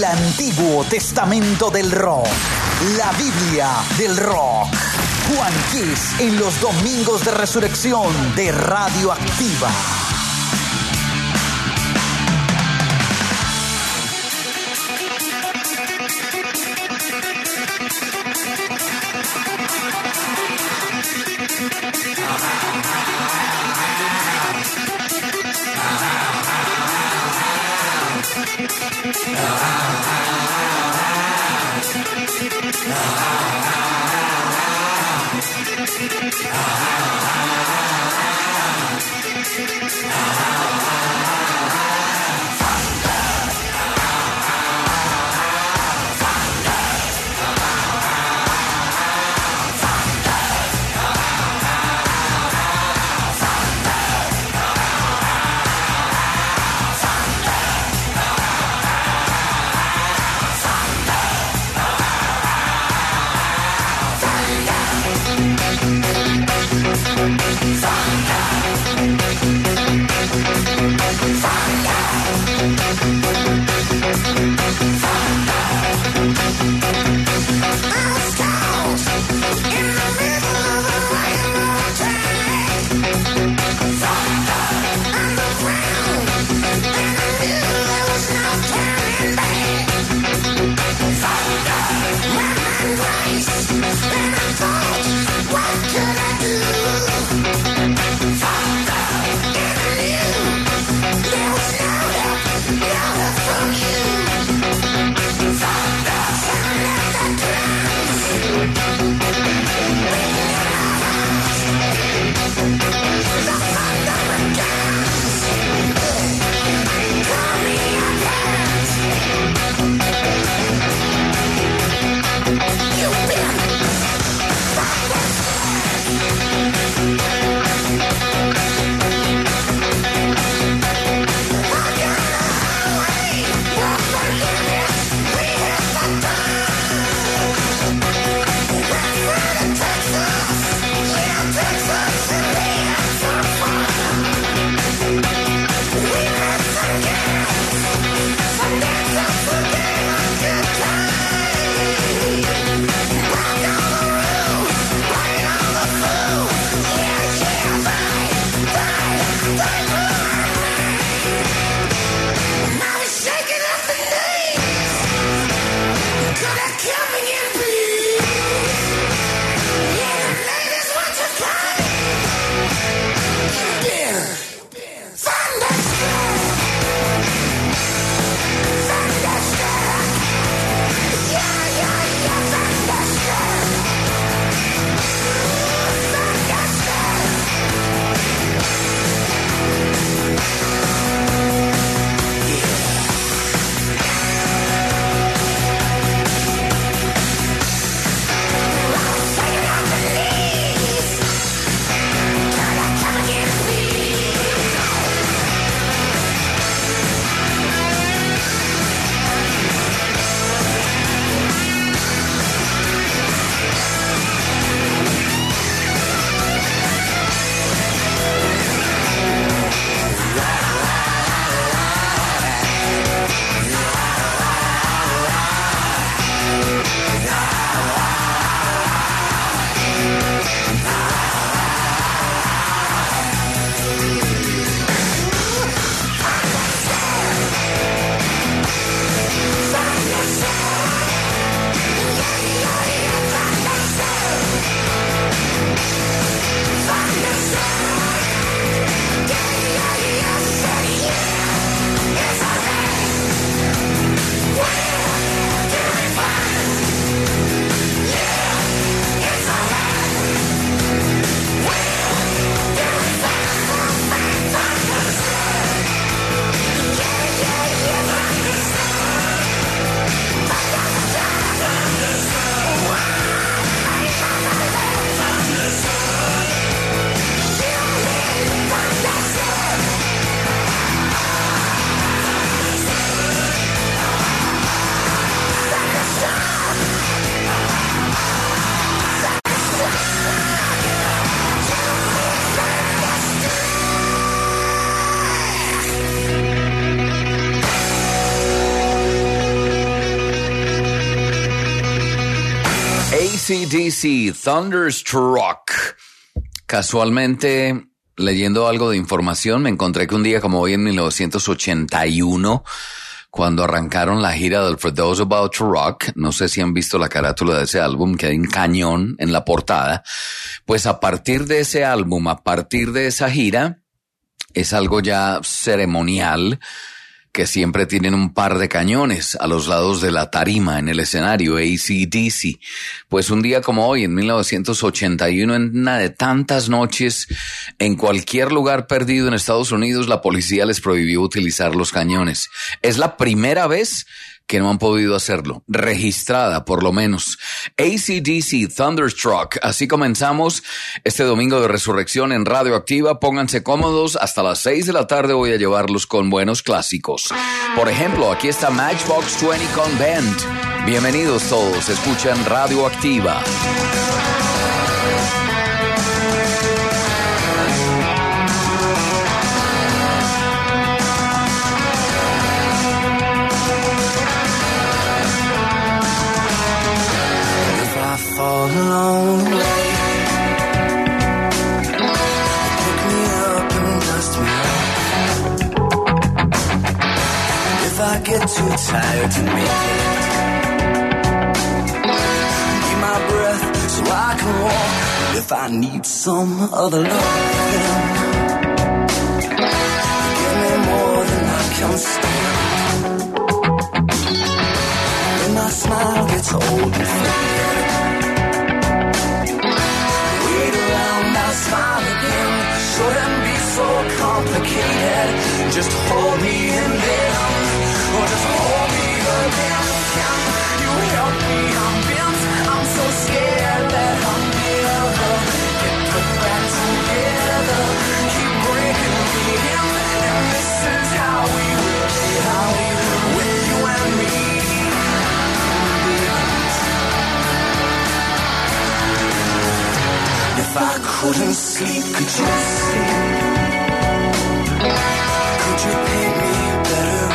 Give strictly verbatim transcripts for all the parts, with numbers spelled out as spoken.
El Antiguo Testamento del Rock. La Biblia del Rock. Juan Kiss en los domingos de resurrección de Radioactiva. You've been C D C, Thunderstruck. Casualmente, leyendo algo de información, me encontré que un día como hoy en mil novecientos ochenta y uno, cuando arrancaron la gira del For Those About to Rock, no sé si han visto la carátula de ese álbum, que hay un cañón en la portada, pues a partir de ese álbum, a partir de esa gira, es algo ya ceremonial, que siempre tienen un par de cañones a los lados de la tarima en el escenario, A C D C. Pues un día como hoy, en mil novecientos ochenta y uno, en una de tantas noches, en cualquier lugar perdido en Estados Unidos, la policía les prohibió utilizar los cañones. Es la primera vez que no han podido hacerlo, registrada por lo menos. A C D C, Thunderstruck. Así comenzamos este domingo de resurrección en Radio Activa. Pónganse cómodos, hasta las seis de la tarde voy a llevarlos con buenos clásicos. Por ejemplo, aquí está Matchbox veinte con Band. Bienvenidos todos, escuchan Radio Activa. All along the way, pick me up and dust me off. If I get too tired to make it, need my breath so I can walk. If I need some other love, give me more than I can stand. When my smile gets old and faded, smile again, shouldn't be so complicated. Just hold me in there, or just hold me again. Can you help me? I'm bent, I'm so scared that I'll never get put back together. Keep breaking me in, and this is how we will be, how we will, with you and me. If I couldn't sleep, could you sleep? Could you paint me better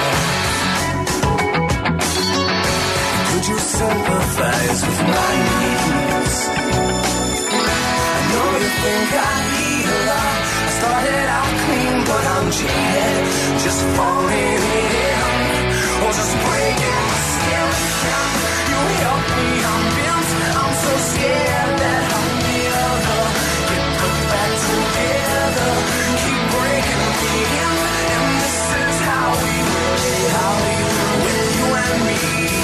off? Could you sympathize with my needs? I know you think I need a lot. I started out clean, but I'm jaded. Just falling in, or just breaking my skin. Can you help me? I'm bent, I'm so scared that I'm never get put back together. Keep breaking me in, and this is how we will be, how we will, with you and me.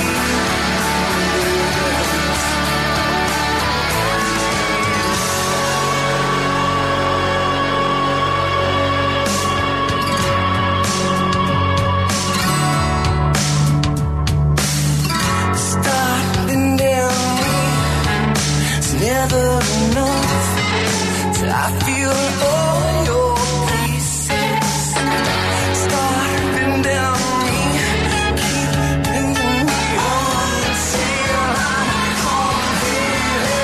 Starting down me, it's never enough till I feel all your pieces. Starting down me, keeping me on until I'm completely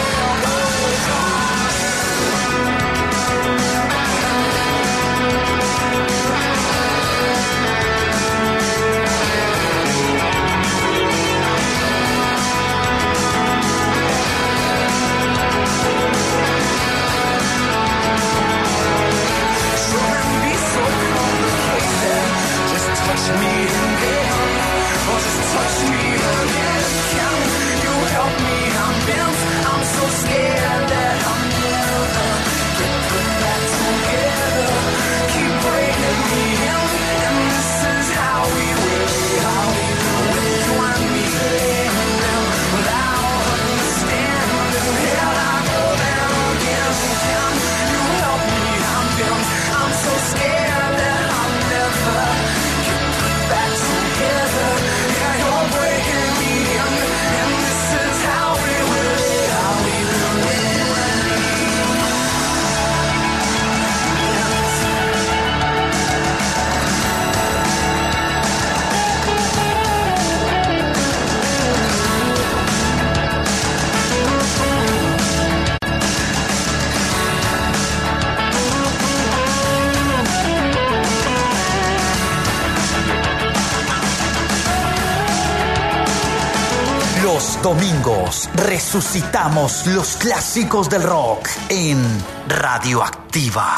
Los domingos resucitamos los clásicos del rock en Radioactiva.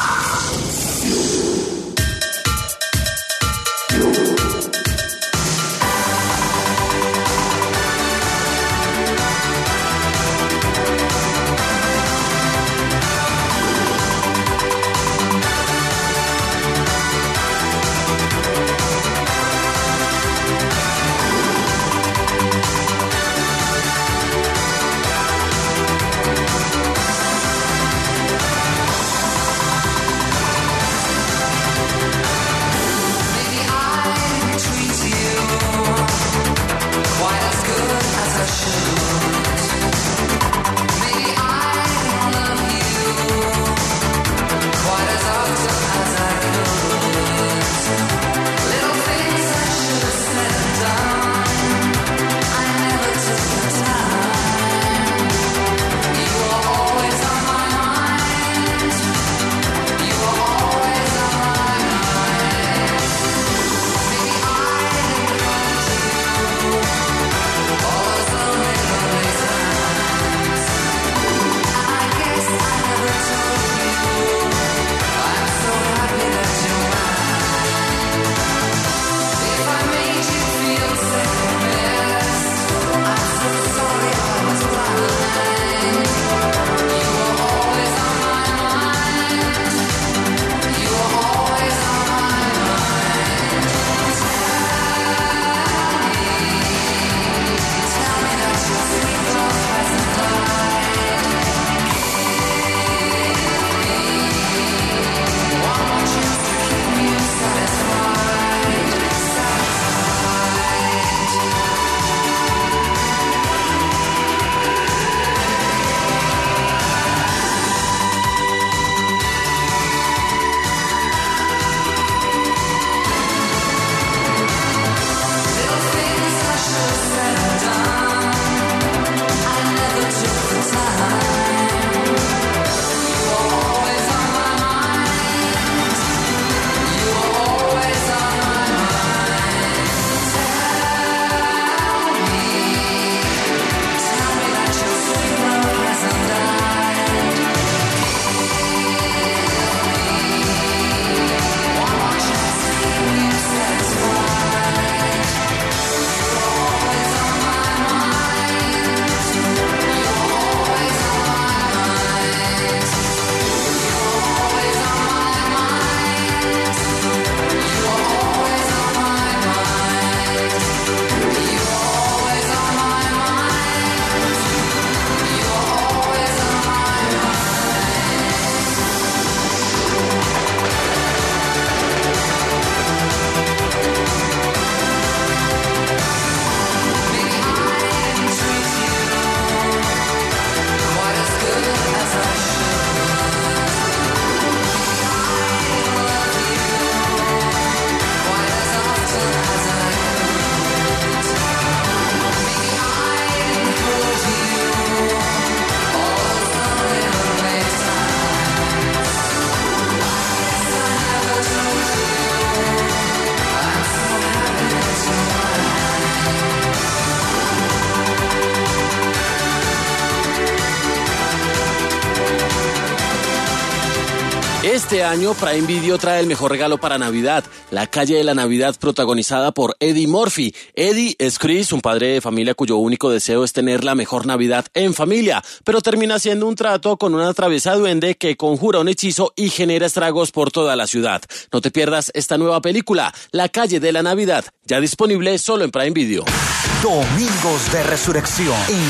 Este año Prime Video trae el mejor regalo para Navidad, La calle de la Navidad, protagonizada por Eddie Murphy. Eddie es Chris, un padre de familia cuyo único deseo es tener la mejor Navidad en familia, pero termina haciendo un trato con una traviesa duende que conjura un hechizo y genera estragos por toda la ciudad. No te pierdas esta nueva película, La calle de la Navidad, ya disponible solo en Prime Video. Domingos de Resurrección en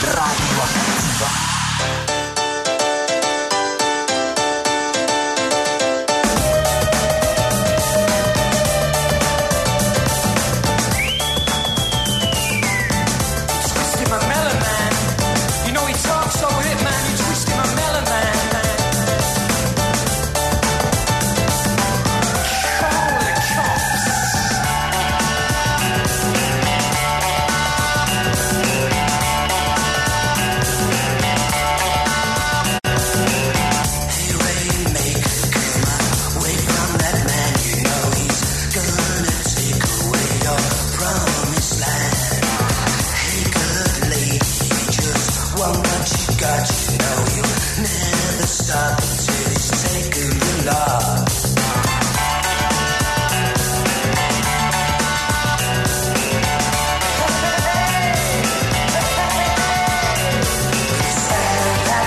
Radioactiva.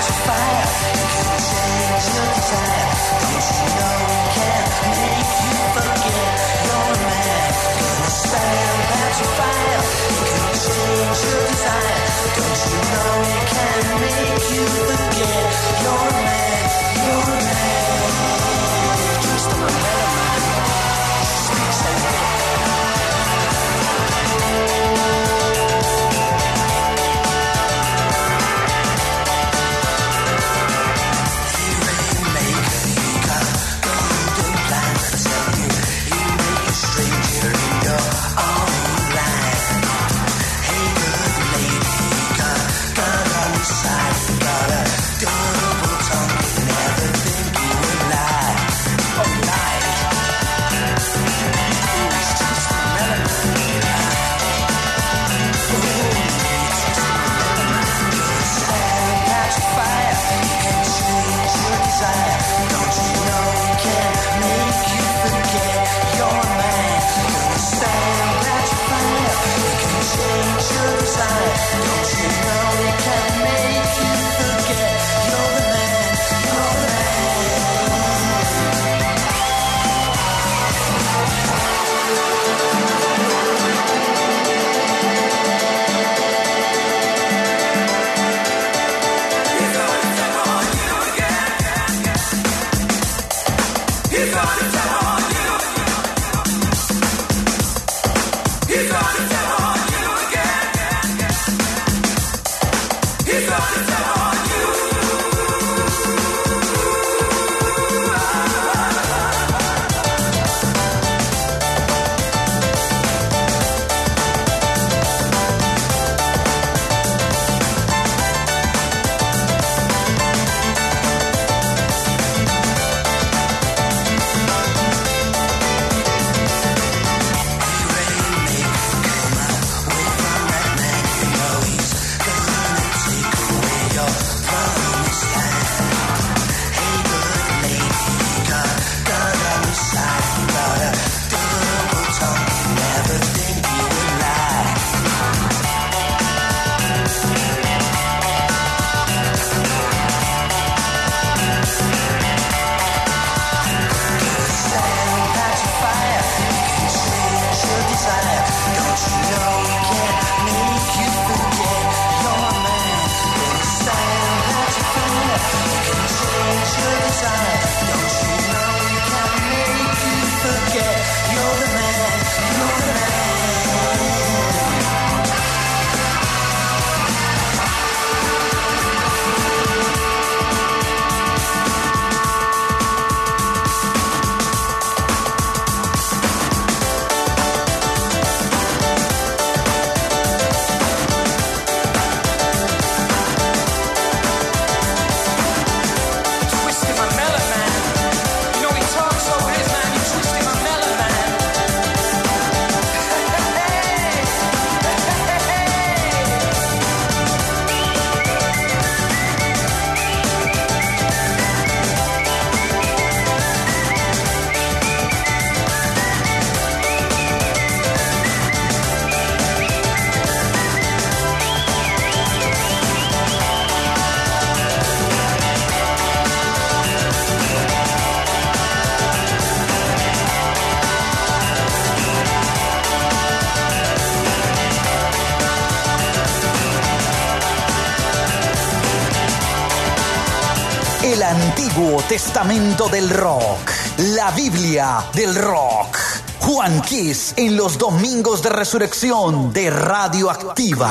El Antiguo Testamento del Rock, la Biblia del Rock. Juan Kiss en los domingos de resurrección de Radioactiva.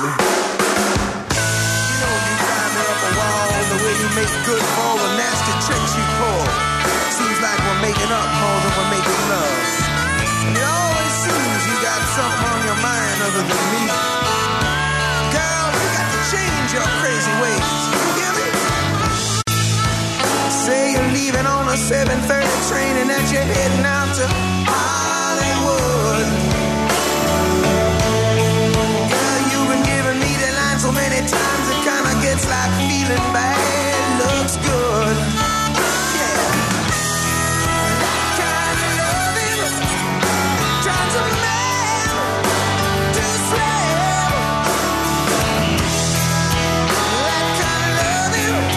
Leaving on a seven thirty train and that you're heading out to Hollywood. Girl, you've been giving me the line so many times it kinda gets like feeling bad looks good. Yeah. That kind of loving turns a man to slave. That kind of loving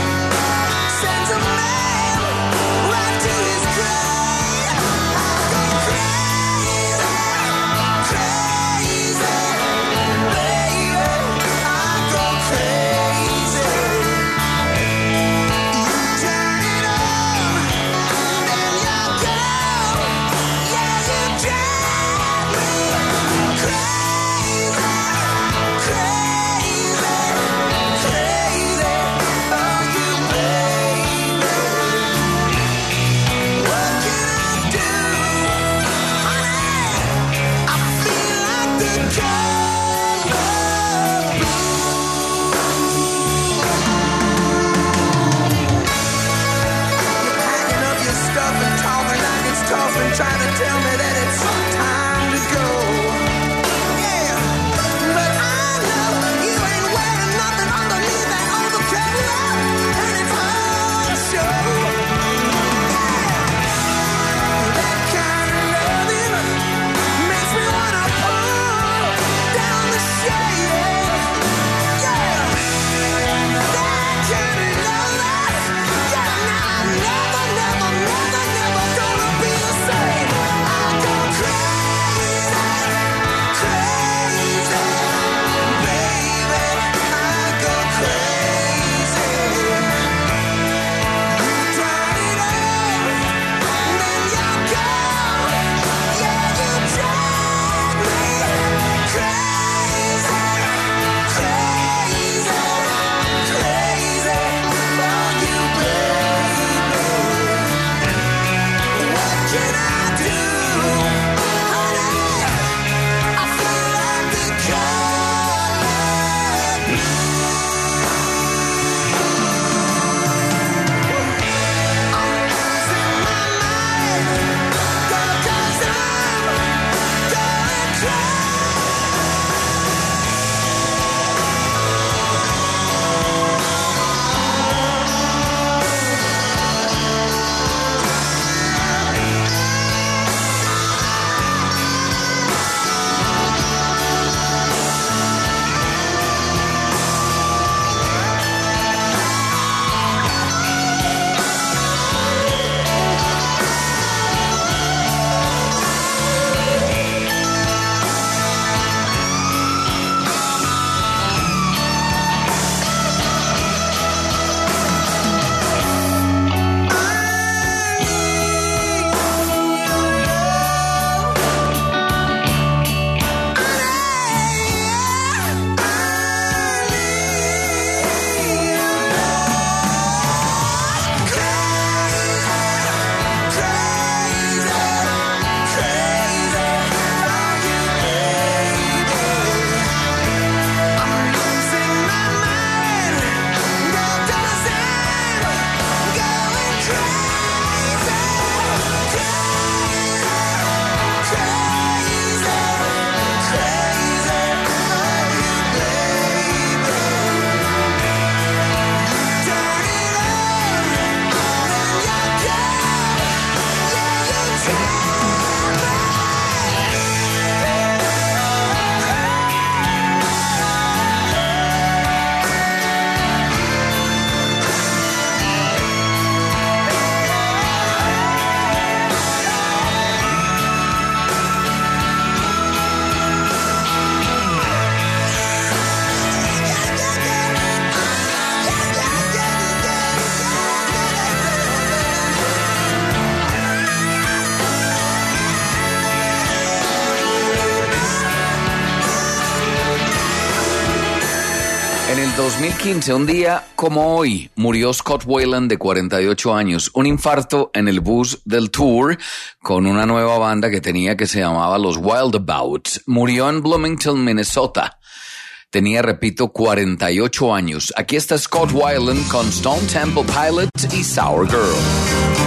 dos mil quince, un día como hoy, murió Scott Weiland de cuarenta y ocho años, un infarto en el bus del tour con una nueva banda que tenía que se llamaba Los Wildabouts. Murió en Bloomington, Minnesota. Tenía, repito, cuarenta y ocho años. Aquí está Scott Weiland con Stone Temple Pilots y Sour Girl.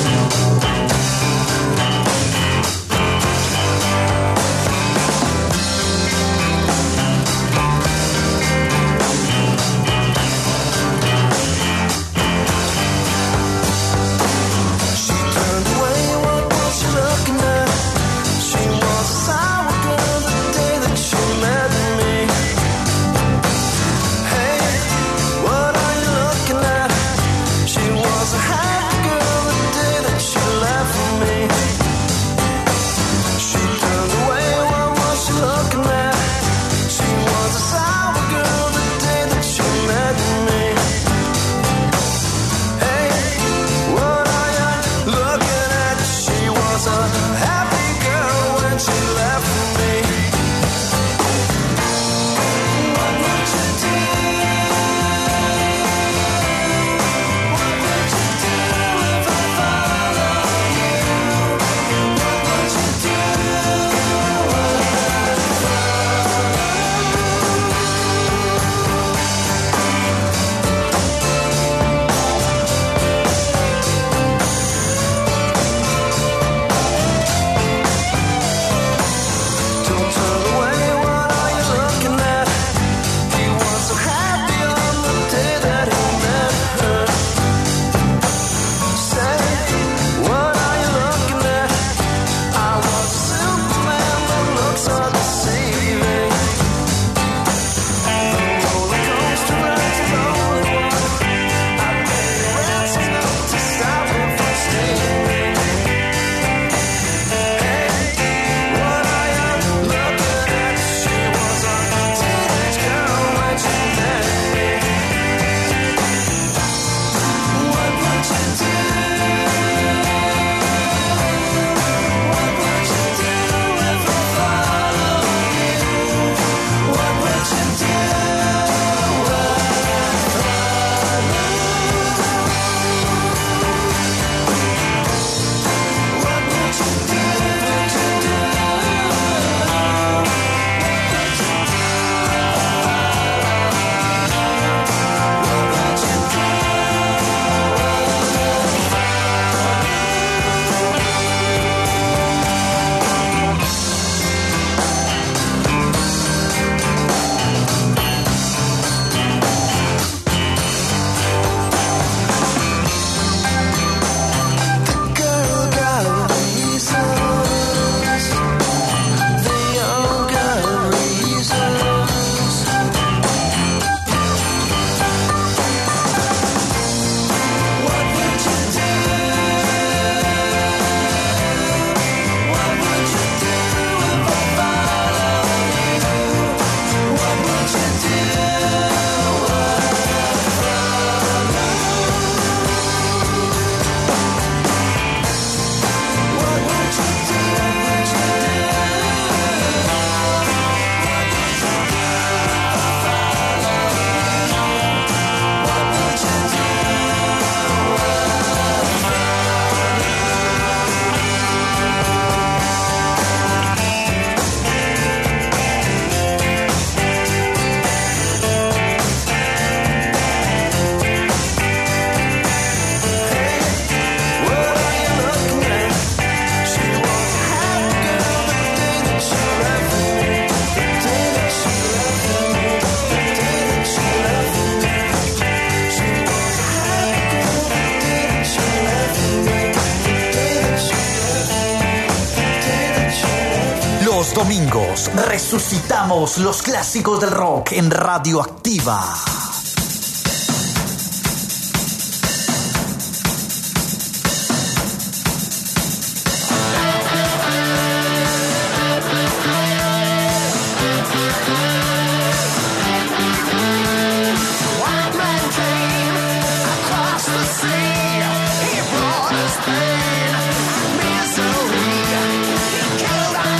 Los domingos resucitamos los clásicos del rock en Radioactiva.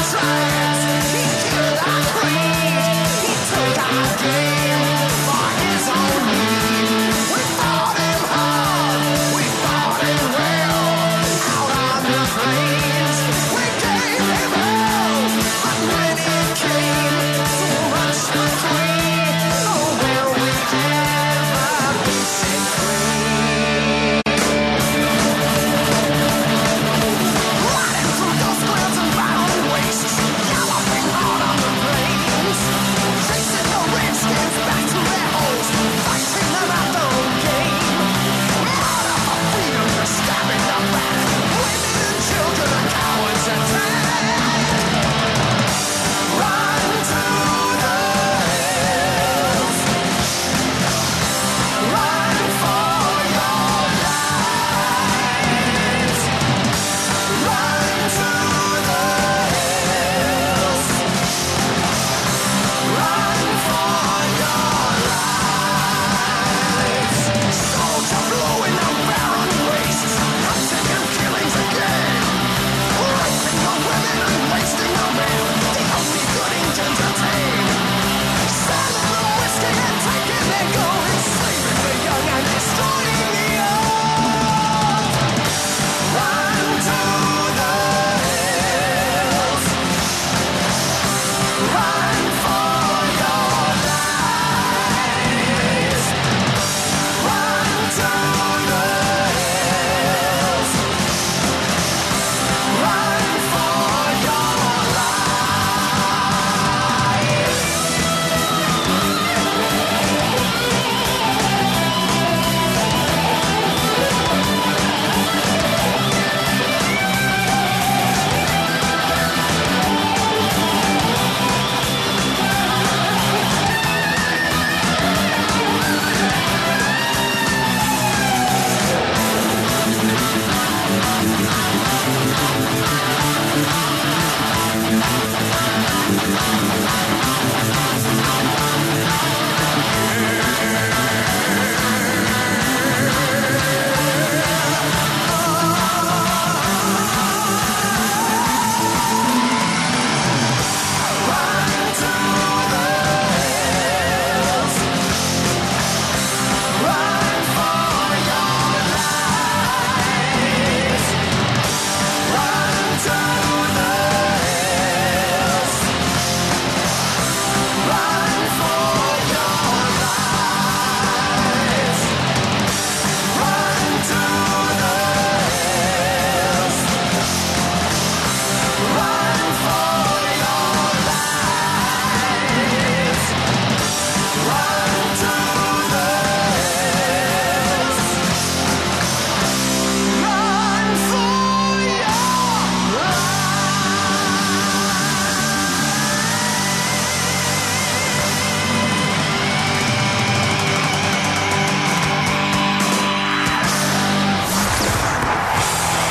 For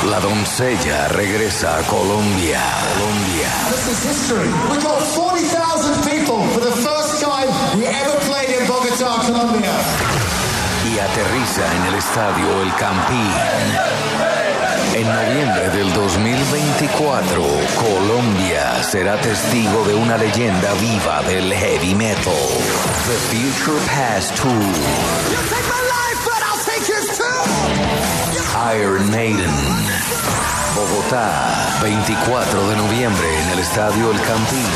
La doncella regresa a Colombia. Colombia. This is history. We got forty thousand people for the first time we ever played in Bogotá, Colombia. Y aterriza en el estadio El Campín. En noviembre del dos mil veinticuatro, Colombia será testigo de una leyenda viva del heavy metal. The Future Past Tour. You take my life, but I'll take yours too. Iron Maiden. Bogotá, veinticuatro de noviembre en el estadio El Campín.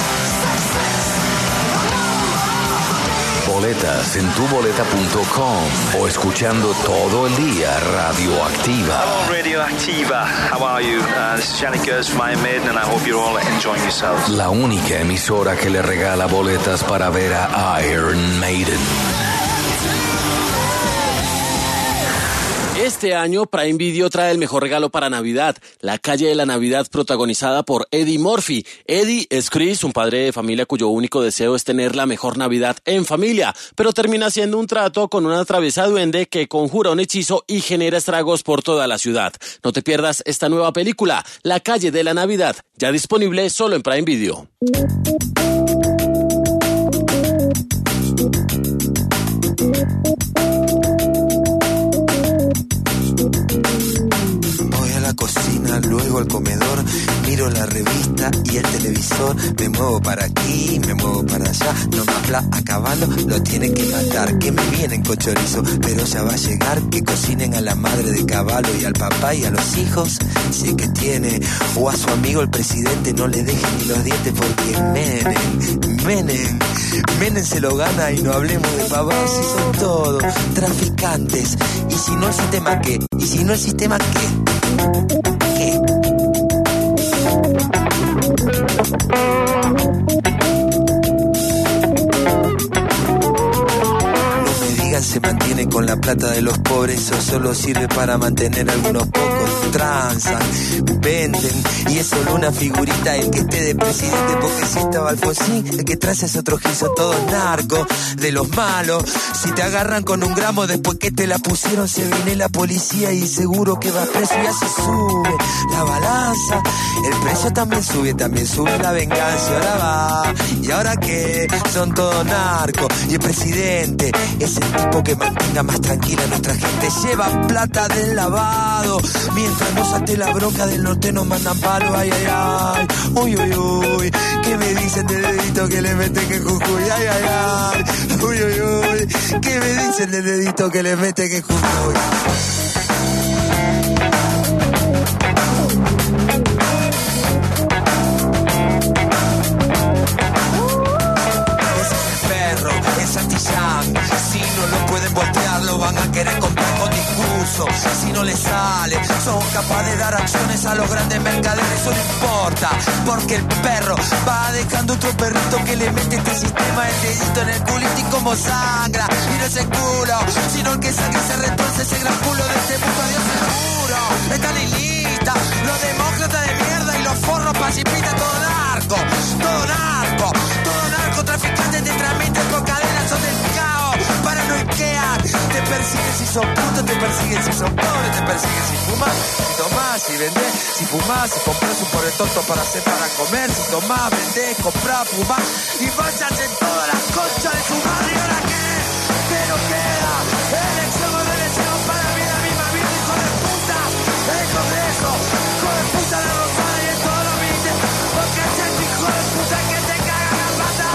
Boletas en tuboleta punto com o escuchando todo el día Radioactiva. Hello Radioactiva, how are you? Uh, this is Johnny Gers from Iron Maiden and I hope you're all enjoying yourselves. La única emisora que le regala boletas para ver a Iron Maiden. Este año Prime Video trae el mejor regalo para Navidad, La calle de la Navidad, protagonizada por Eddie Murphy. Eddie es Chris, un padre de familia cuyo único deseo es tener la mejor Navidad en familia, pero termina haciendo un trato con una traviesa duende que conjura un hechizo y genera estragos por toda la ciudad. No te pierdas esta nueva película, La calle de la Navidad, ya disponible solo en Prime Video. Cocina, luego al comedor, miro la revista y el televisor, me muevo para aquí, me muevo para allá, no me habla a caballo, lo tienen que matar, que me vienen con chorizo, pero ya va a llegar, que cocinen a la madre de caballo y al papá y a los hijos, si es que tiene, o a su amigo el presidente, no le dejen ni los dientes porque Menem, Menem, Menem se lo gana y no hablemos de pavados si son todos traficantes, y si no el sistema qué, y si no el sistema qué. ¿Qué? Se mantiene con la plata de los pobres o solo sirve para mantener a algunos pocos. Transan, venden y es solo una figurita el que esté de presidente, porque si estaba Alfonsín, el que trae es otro gizo, todo narco, de los malos. Si te agarran con un gramo después que te la pusieron, se viene la policía y seguro que vas preso y así sube la balanza. El precio también sube, también sube la venganza. Y ahora va, y ahora qué, son todos narcos. Y el presidente es el tipo que mantenga más tranquila a nuestra gente. Lleva plata del lavado, mientras nos ate la bronca del norte nos mandan palo. Ay, ay, ay, uy, uy, uy. ¿Qué me dicen del dedito que le meten que Jujuy? Ay, ay, ay, uy, uy, uy. ¿Qué me dicen del dedito que le meten que Jujuy? Si no lo pueden voltear, lo van a querer comprar con discurso. Si no les sale, son capaces de dar acciones a los grandes mercaderes. Eso no importa, porque el perro va dejando otro perrito que le mete este sistema el dedito en el culito y como sangra. Y no es el culo, sino el que sangre se retuerce ese gran culo de este mundo. Adiós seguro, está lista. Los demócratas de mierda y los forros pacifistas, todo narco, todo narco, todo narco, traficantes de trámites con cadenas son del caos, paranoiquean, te persiguen si son putos, te persiguen si son pobres, te persiguen si fumas, si tomás, si vendés, si fumás, si compras un pobre tonto para hacer para comer, si tomás, vendés, comprás, fumás y vayas en toda la concha de su madre. ¿Y ahora qué? Pero queda elección o no elección para la vida misma, vida hijo de puta, el Congreso, hijo de puta la Rosada y en todos los ministerios, porque es el hijo de puta que te caga la pata.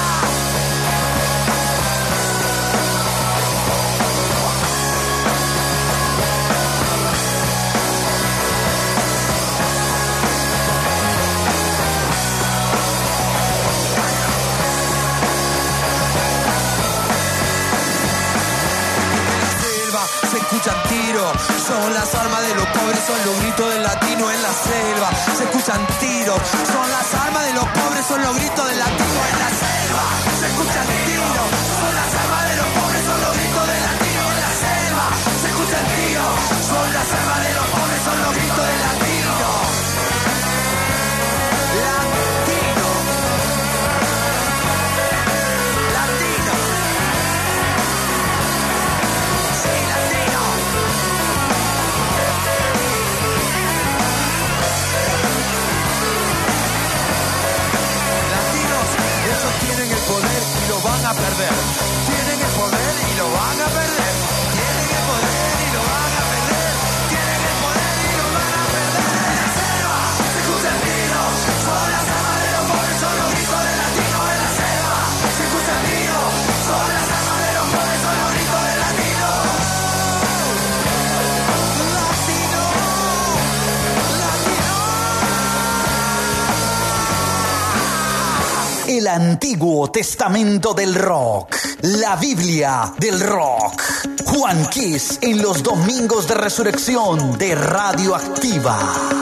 Se escuchan tiros, son las armas de los pobres, son los gritos del latino en la selva. Se escuchan tiros, son las armas de los pobres, son los gritos del latino en la selva. Se escuchan tiros, son las armas de los pobres, son los gritos del latino en la selva. Se escuchan tiros, son las armas de los pobres, son los gritos del latino. Latino. Latino. Sí, latino. Antiguo Testamento del Rock, la Biblia del Rock. Juan Kiss en los domingos de resurrección de Radioactiva.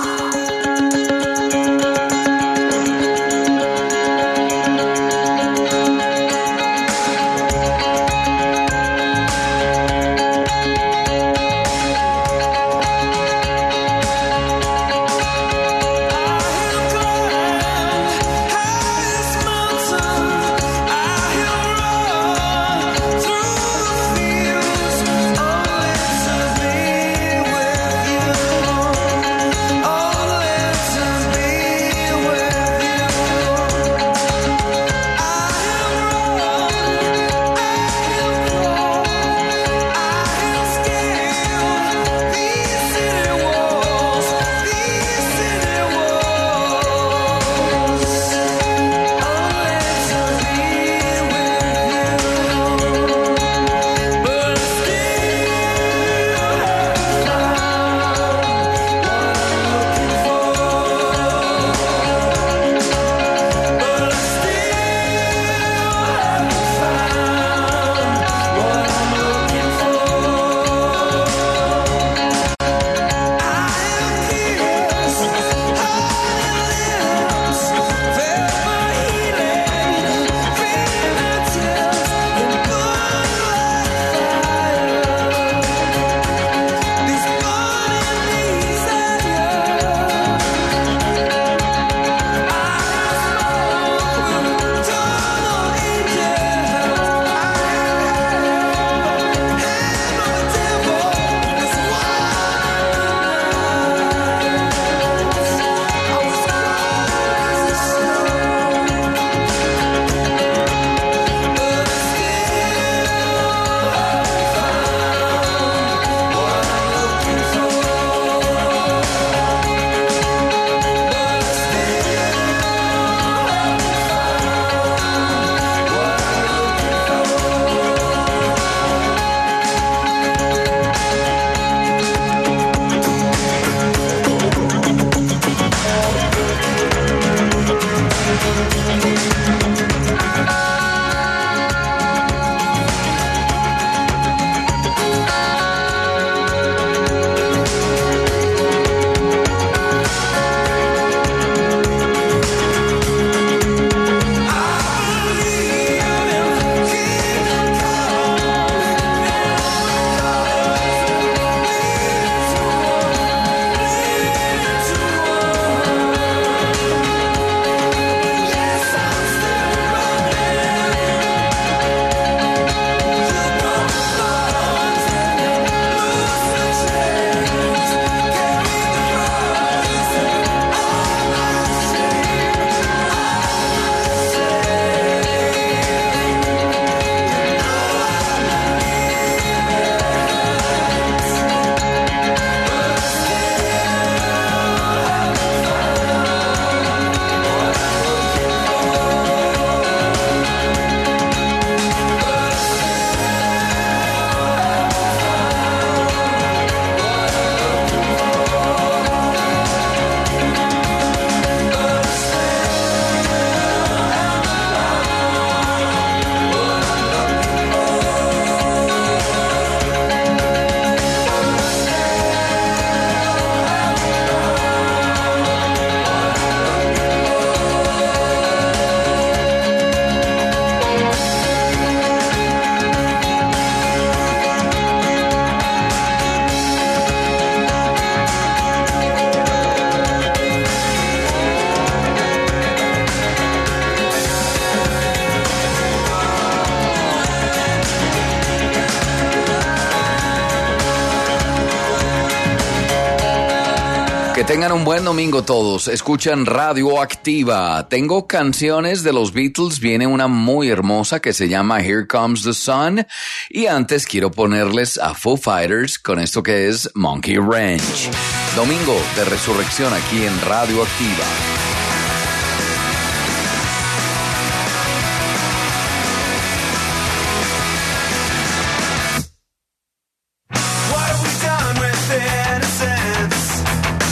Que tengan un buen domingo todos. Escuchan Radioactiva. Tengo canciones de los Beatles. Viene una muy hermosa que se llama Here Comes the Sun. Y antes quiero ponerles a Foo Fighters con esto que es Monkey Ranch. Domingo de resurrección aquí en Radioactiva.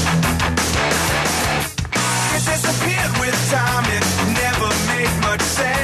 With time, it never made much sense.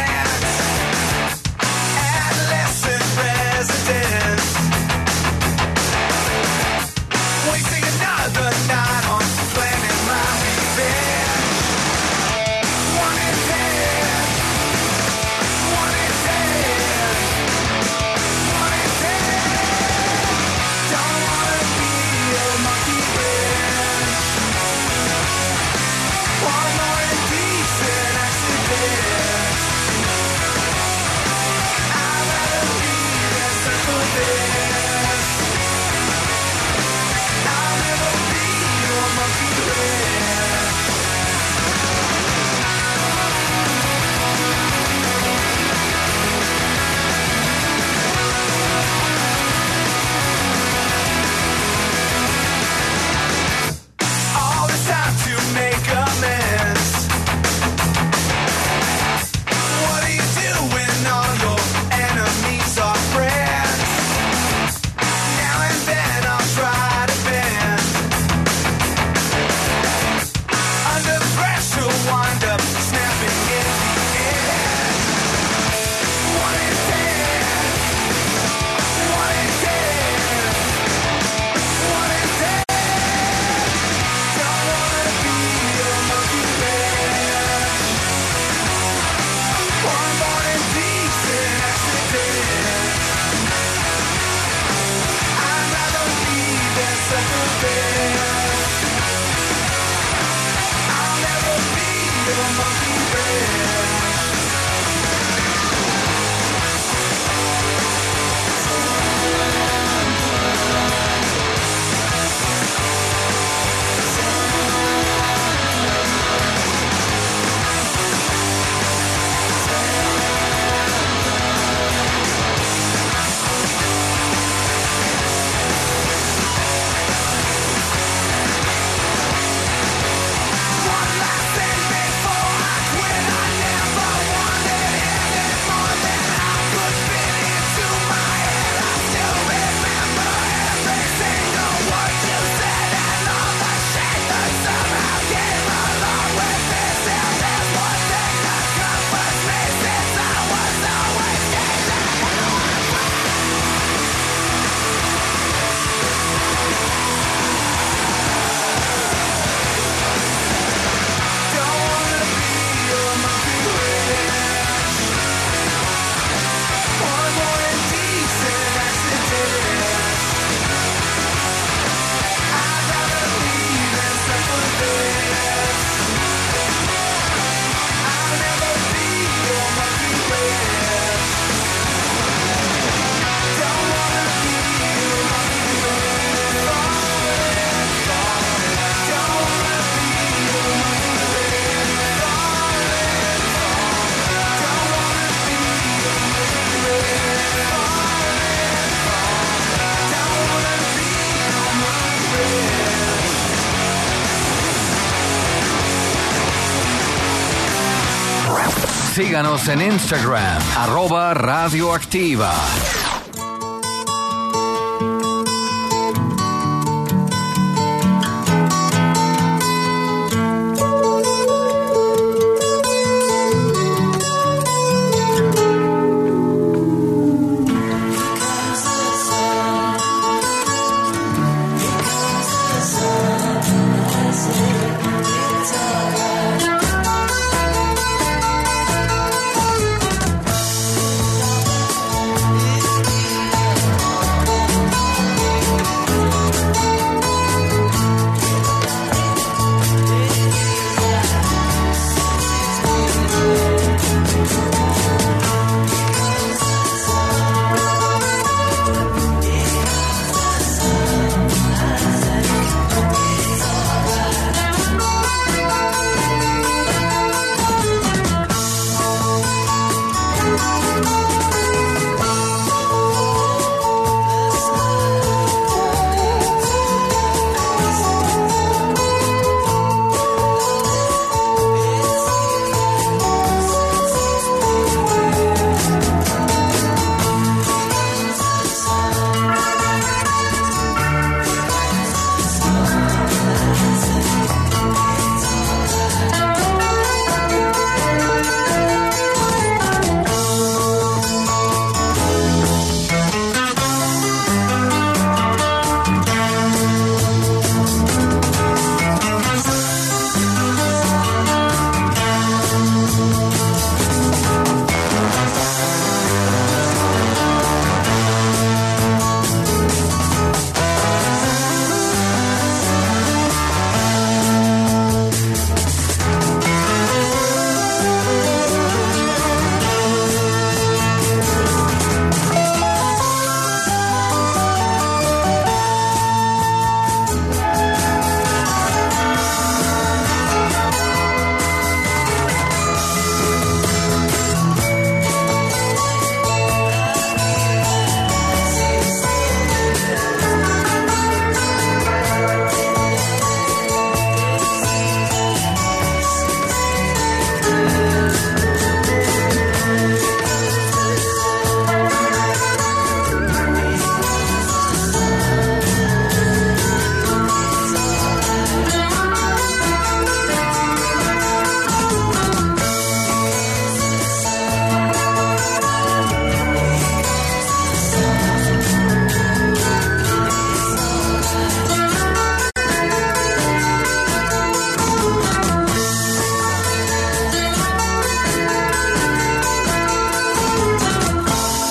Síganos en Instagram, arroba Radioactiva.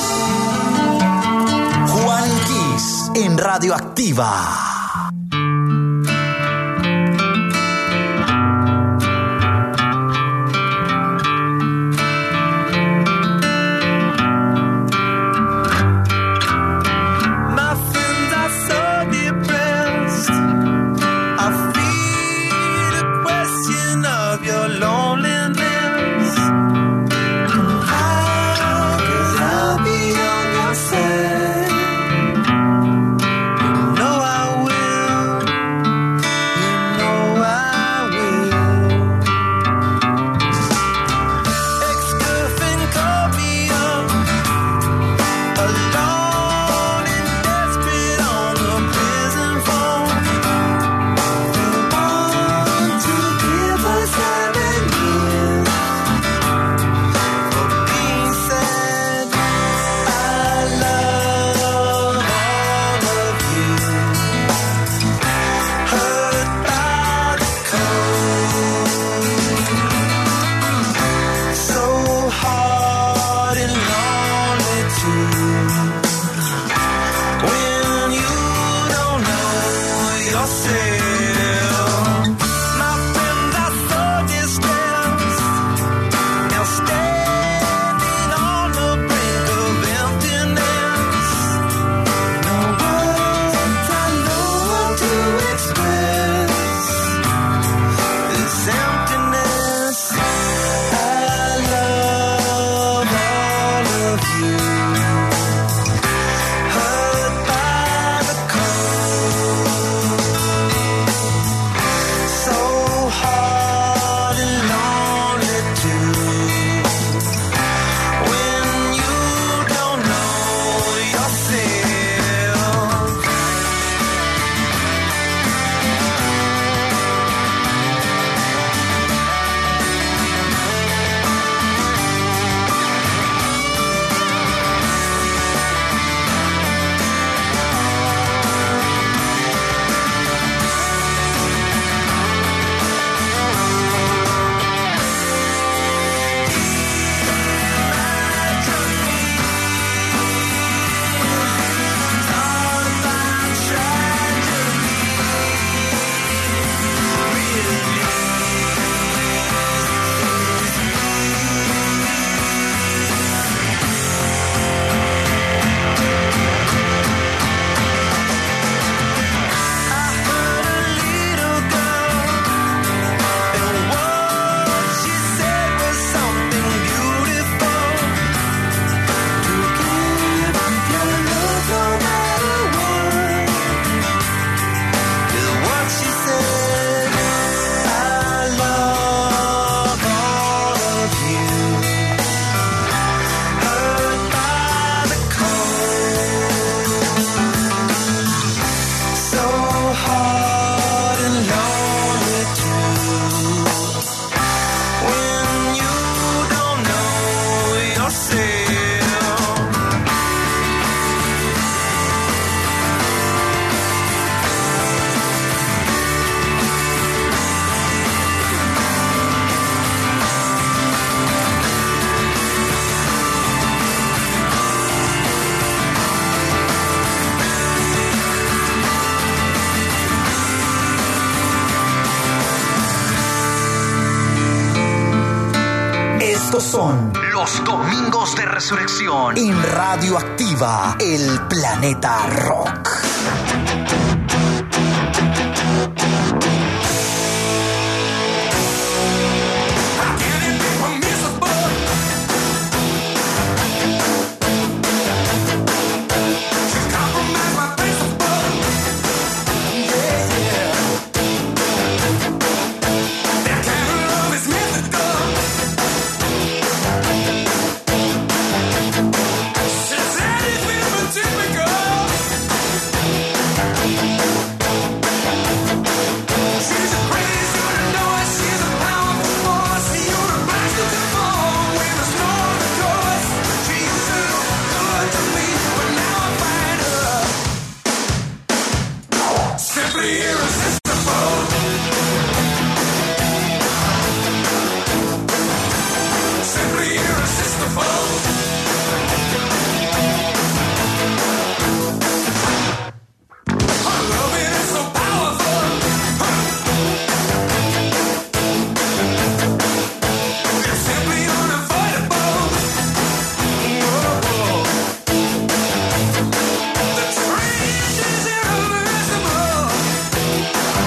Radioactiva. Estos son los Domingos de Resurrección en Radioactiva, el planeta rock. The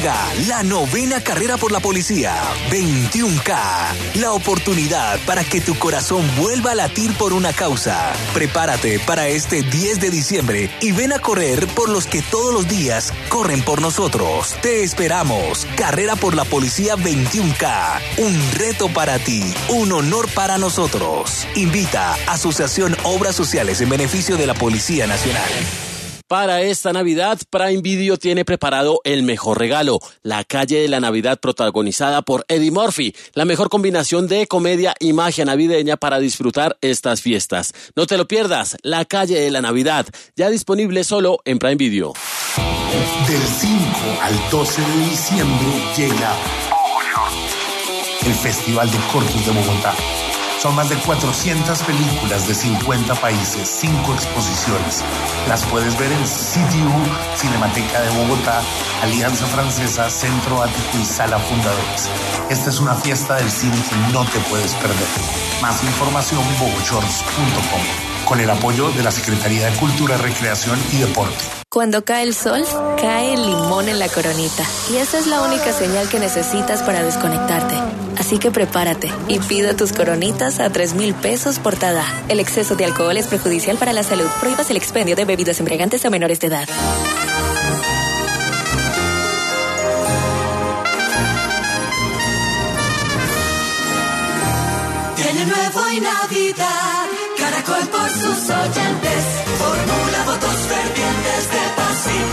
Llega la novena carrera por la policía, veintiuno K. La oportunidad para que tu corazón vuelva a latir por una causa. Prepárate para este diez de diciembre y ven a correr por los que todos los días corren por nosotros. Te esperamos. Carrera por la policía veintiuno K. Un reto para ti, un honor para nosotros. Invita Asociación Obras Sociales en beneficio de la Policía Nacional. Para esta Navidad, Prime Video tiene preparado el mejor regalo, La calle de la Navidad, protagonizada por Eddie Murphy, la mejor combinación de comedia y magia navideña para disfrutar estas fiestas. No te lo pierdas, La calle de la Navidad, ya disponible solo en Prime Video. Del cinco al doce de diciembre llega el Festival de Cortos de Bogotá. Son más de cuatrocientas películas de cincuenta países, cinco exposiciones. Las puedes ver en C T U, Cinemateca de Bogotá, Alianza Francesa, Centro Ático y Sala Fundadores. Esta es una fiesta del cine que no te puedes perder. Más información bogochorts punto com, con el apoyo de la Secretaría de Cultura, Recreación y Deporte. Cuando cae el sol, cae el limón en la coronita. Y esa es la única señal que necesitas para desconectarte. Así que prepárate y pide tus coronitas a tres mil pesos por tada. El exceso de alcohol es perjudicial para la salud. Prohíbas el expendio de bebidas embriagantes a menores de edad. Tiene nuevo y Navidad, Caracol por sus oyentes, formula votos fervientes de paz y